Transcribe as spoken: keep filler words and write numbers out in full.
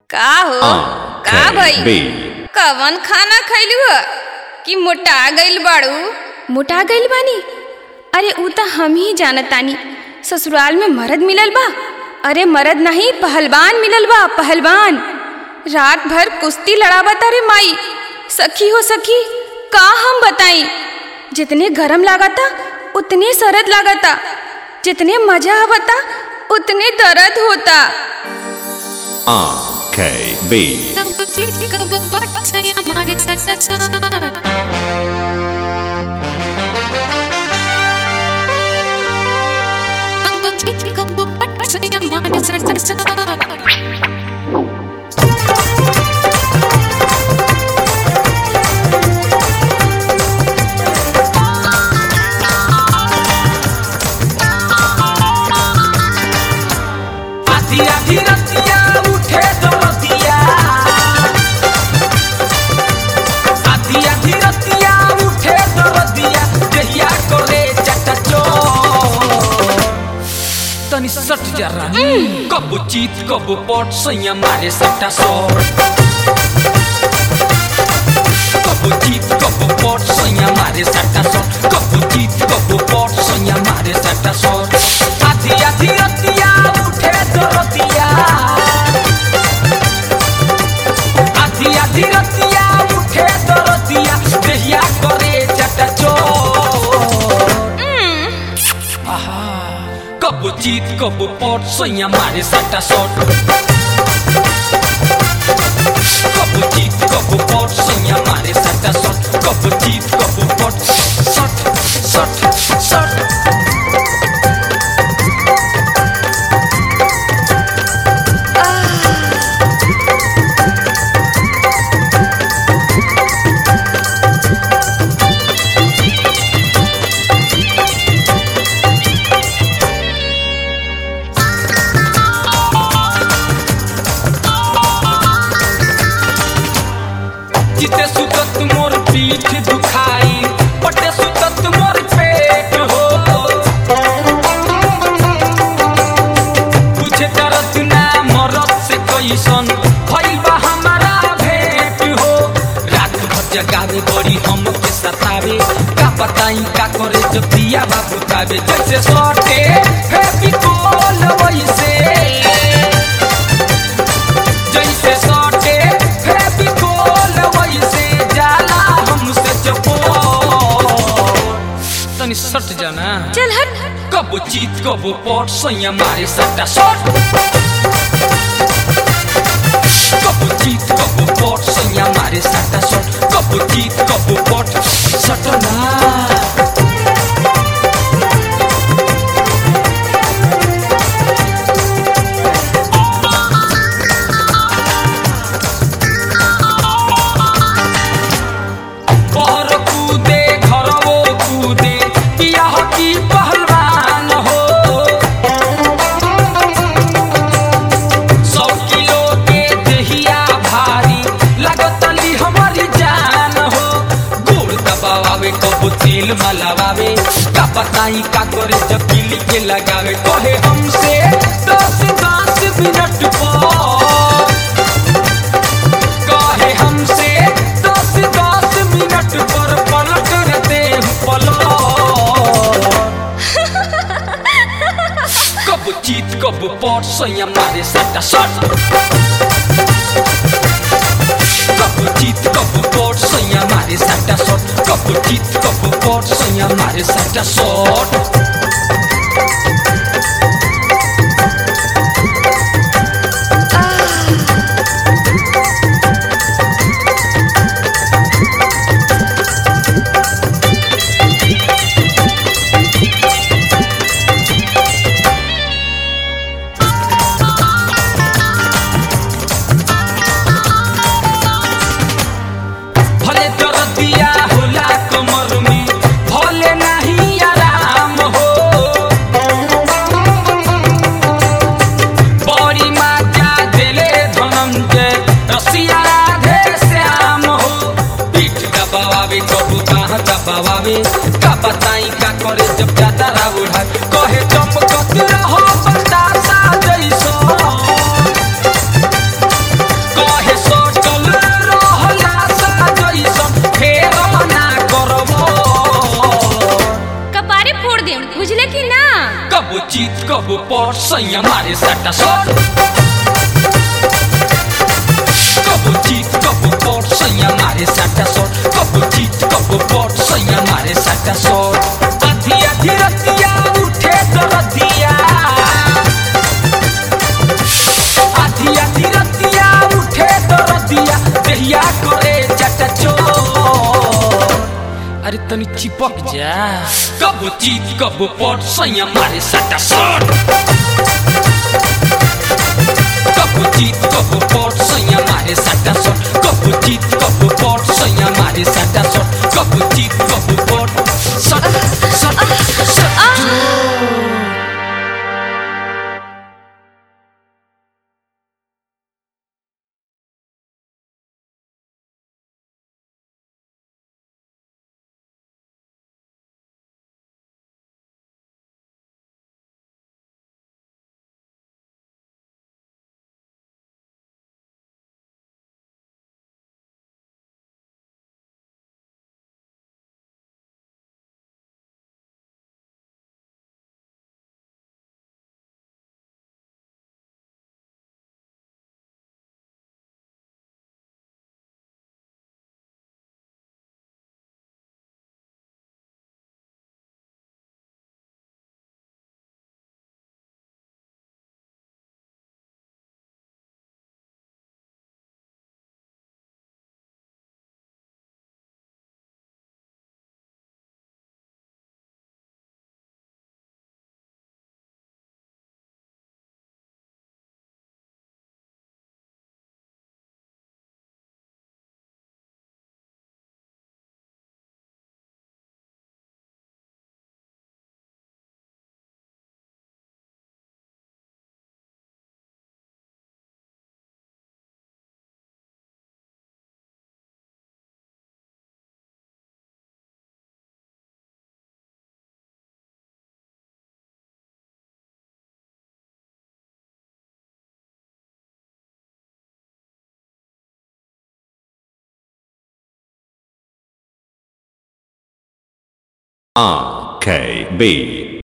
का हो का भाई कवन खाना खैलू ह कि मोटा गइल बाड़ू? मोटा गइल बानी? अरे ऊ त हम ही जानत तानी। ससुराल में मर्द मिलल बा। अरे मर्द नहीं पहलवान मिलल बा, पहलवान। रात भर कुश्ती लड़ावत। अरे माई सखी हो सखी का हम बताई, जितने गरम लागता उतने सरद लागता, जितने मजा आवता उतने दर्द होता। R K B सट जरा कब चीत कब पट सैया मारे सट्टा सर, कब चीत कब पट सैया मारे सट्टा सर, कब चीत कब पट सैया मारे सट्टा सर। आधी आधी रतिया उठे दरदिया, आधी आधी रतिया उठे दरदिया, देहिया करे चटा चोर। आहा कब चीत कब पट सैया मारे सट्टा सट, कब चीत कब पट सैया मारे सट्टा सट, कब चीत कब पट सट सट सट। जिते सुतत मोर पीठ दुखाई, पटे सुतत मोर पेट हो, तुझे दर्द ना मरद से कैसन भइल बा हमारा भेंट हो। रात भर जगावे बड़ी हमके सतावे, का बताई का करे जब दिया बाबू तावे। जैसे सटे फेविकोल वैसे, जैसे सटे फेविकोल वैसे जाला हमसे चपोर। तनी सट जाना चल हट। कब चीत कब पट सैया मारे सट्टा सट, कब चीत कब पट सैया मारे सट्टा सट, कब चीत कब पट सटना। कब तेल मलावे, का बताई का करे जब किली के लगावे। कहे हमसे दस दस मिनट पर, कहे हमसे दस दस मिनट पर पलट रहते पलट। कब चीत कब पट सैया मारे सट्टा सट, कब चीत कब पट सैया मारे सट्टा सट, कब चीत कब पट सैया मारे सट्टा सट। भले दर्दिया होला कमर में, भले नहीं आराम हो, सैया मारे सटा सट कबो चीत कबो पट सैया मारे सटा सट कबो चीत कबो पट सैया मारे सटा सट आधी आधी रतिया उठे दरदिया आधी आधी रतिया उठे दरदिया देहिया करे चटा चोर अरे तनी चिपक जा कबो चीत कबो पट सैया मारे सटा सट कबो चीत कबो पट सैया मारे सटा सट कबो चीत कबो पट सैया मारे सटा सट कबो चीत कबो पट सट सट सट R K B